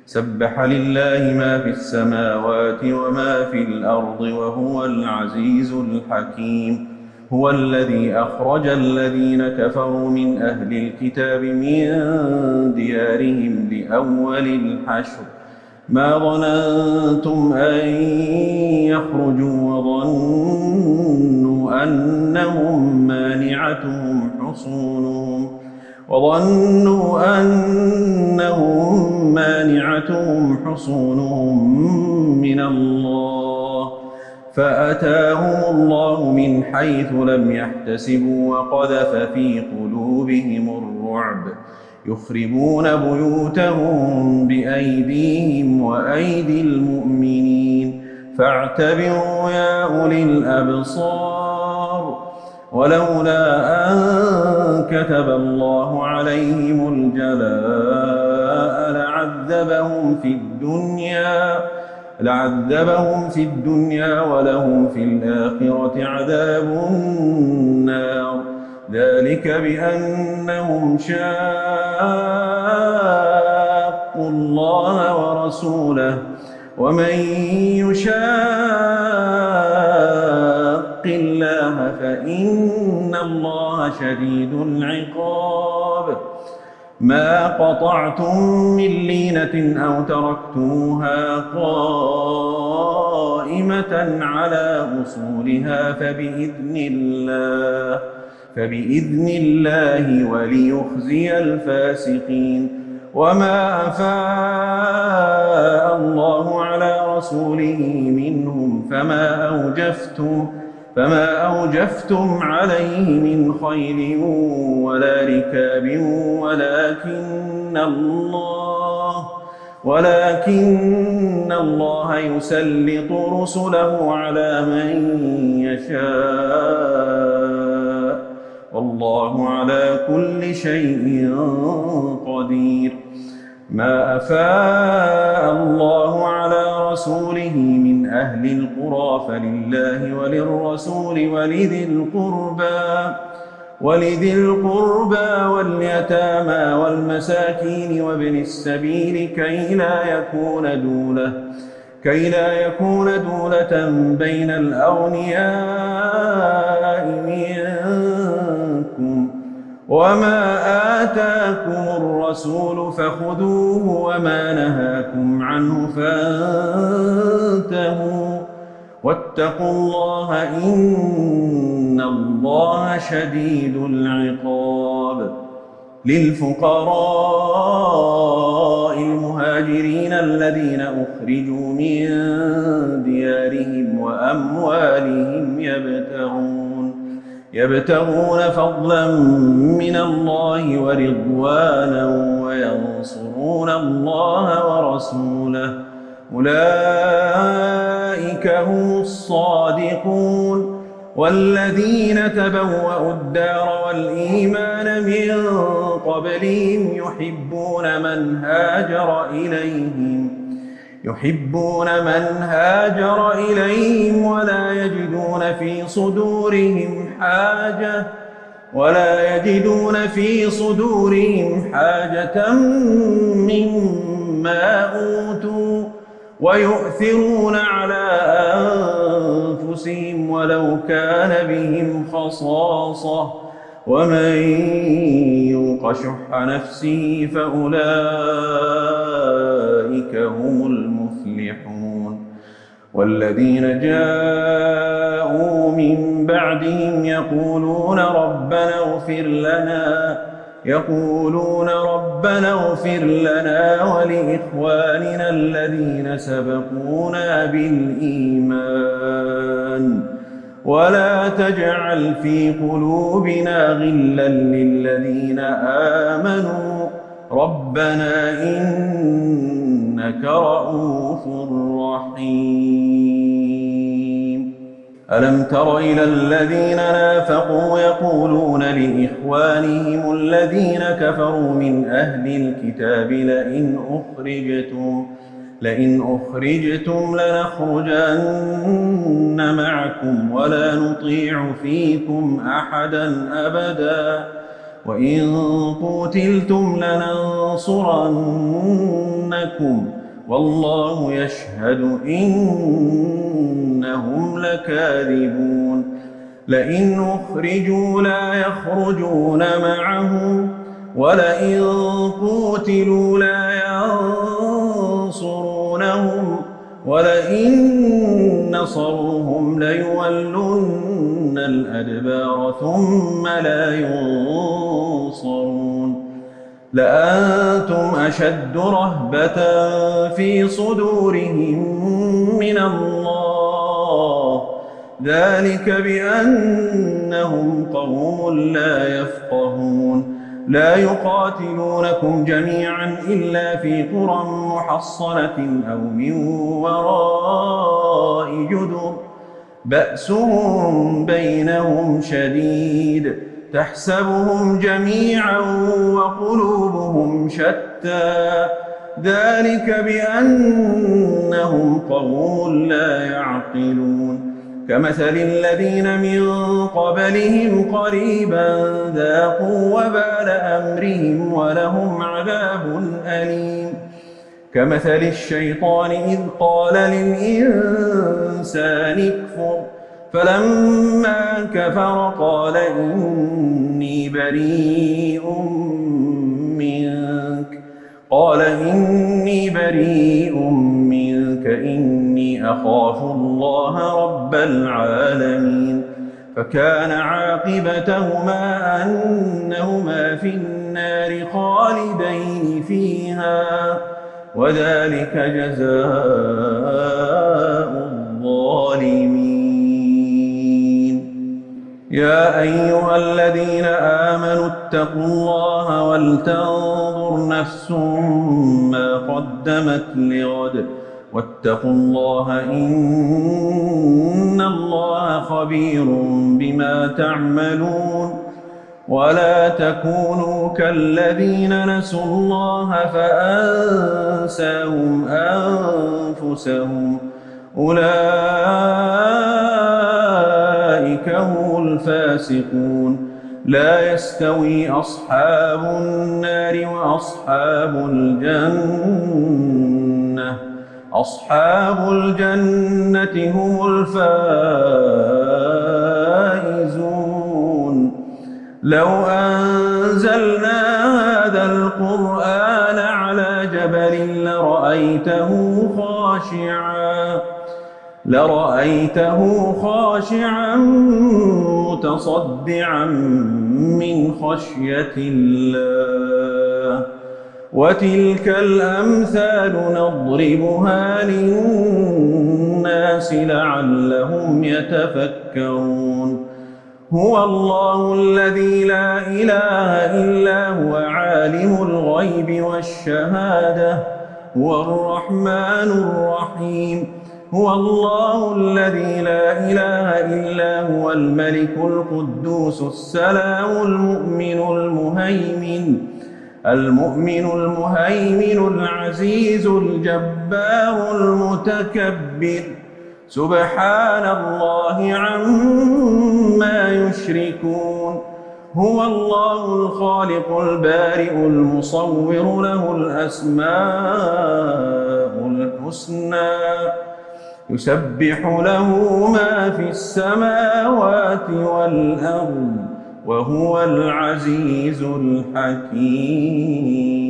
سبح لله ما في السماوات وما في الأرض وهو العزيز الحكيم. هو الذي أخرج الذين كفروا من أهل الكتاب من ديارهم لأول الحشر ما ظننتم أن يخرجوا وظنوا أنهم مانعتهم حصونهم من الله فأتاهم الله من حيث لم يحتسبوا وقذف في قلوبهم الرعب يخربون بيوتهم بأيديهم وأيدي المؤمنين فاعتبروا يا أولي الأبصار. ولولا أن كتب الله عليهم الجلاء لعذبهم في الدنيا ولهم في الآخرة عذاب النار ذلك بأنهم شاقوا الله ورسوله ومن يشاق الله فإن الله شديد العقاب. ما قطعتم من لينة أو تركتموها قائمة على أصولها فبإذن الله وليخزي الفاسقين. وما أفاء الله على رسوله منهم فما أوجفتم عليه من خيل ولا ركاب ولكن الله يسلط رسله على من يشاء والله على كل شيء قدير. ما أفاء الله على رسوله من أهل القرى فلله وللرسول ولذي القربى واليتامى والمساكين وابن السبيل كي لا يكون دولة بين الأغنياء منكم. وما آتاكم الرسول فخذوه وما نهاكم عنه فانتهوا واتقوا الله إن الله شديد العقاب. للفقراء المهاجرين الذين أخرجوا من ديارهم وأموالهم يبتغون فضلا من الله ورضوانا وينصرون الله ورسوله أولئك هم الصادقون. والذين تبوأوا الدار والإيمان من قبلهم يحبون من هاجر إليهم ولا يجدون في صدورهم حاجة مما أوتوا ويؤثرون على أنفسهم ولو كان بهم خصاصة ومن يوق شح نفسه فأولئك هم المفلحون. والذين جاءوا من بعدهم يقولون ربنا اغفر لنا ولإخواننا الذين سبقونا بالإيمان ولا تجعل في قلوبنا غلا للذين آمنوا ربنا إنك رؤوف رحيم. ألم تر إلى الذين نافقوا يقولون لإخوانهم الذين كفروا من أهل الكتاب لئن أخرجتم لنخرجن معكم ولا نطيع فيكم أحدا أبدا وإن قتلتم لننصرنكم والله يشهد إنهم لكاذبون لئن أخرجوا لا يخرجون معهم ولئن قتلوا لا ينصرونهم ولئن نصروهم ليولن الأدبار ثم لا ينصرون لأنتم أشد رهبة في صدورهم من الله ذلك بأنهم قوم لا يفقهون لا يقاتلونكم جميعا إلا في قرى محصنة أو من وراء جدر بأسهم بينهم شديد تحسبهم جميعا وقلوبهم شتى ذلك بأنهم قوم لا يعقلون كمثل الذين من قبلهم قريبا ذاقوا وبال أمرهم ولهم عذاب أليم كمثل الشيطان إذ قال للإنسان اكفر فلما كفر قال إني بريء منك إني أخاف الله رب العالمين فكان عاقبتهما أنهما في النار خالدين فيها وذلك جزاء الظالمين يا أيها الذين آمنوا اتقوا الله ولتنظر نفس ما قدمت لغد واتقوا الله إن الله خبير بما تعملون ولا تكونوا كالذين نسوا الله فأنساهم أنفسهم أولئك هم الفاسقون لا يستوي أصحاب النار وأصحاب الجنة أصحاب الجنة هم الفائزون لو أنزلنا هذا القرآن على جبل لرأيته خاشعا متصدعا من خشية الله وتلك الأمثال نضربها للناس لعلهم يتفكرون هو الله الذي لا إله إلا هو عالم الغيب والشهادة هو الرحمن الرحيم هو الله الذي لا إله إلا هو الملك القدوس السلام المؤمن المهيمن العزيز الجبار المتكبر سبحان الله عما يشركون هو الله الخالق البارئ المصور له الأسماء الحسنى يسبح له ما في السماوات والأرض وهو العزيز الحكيم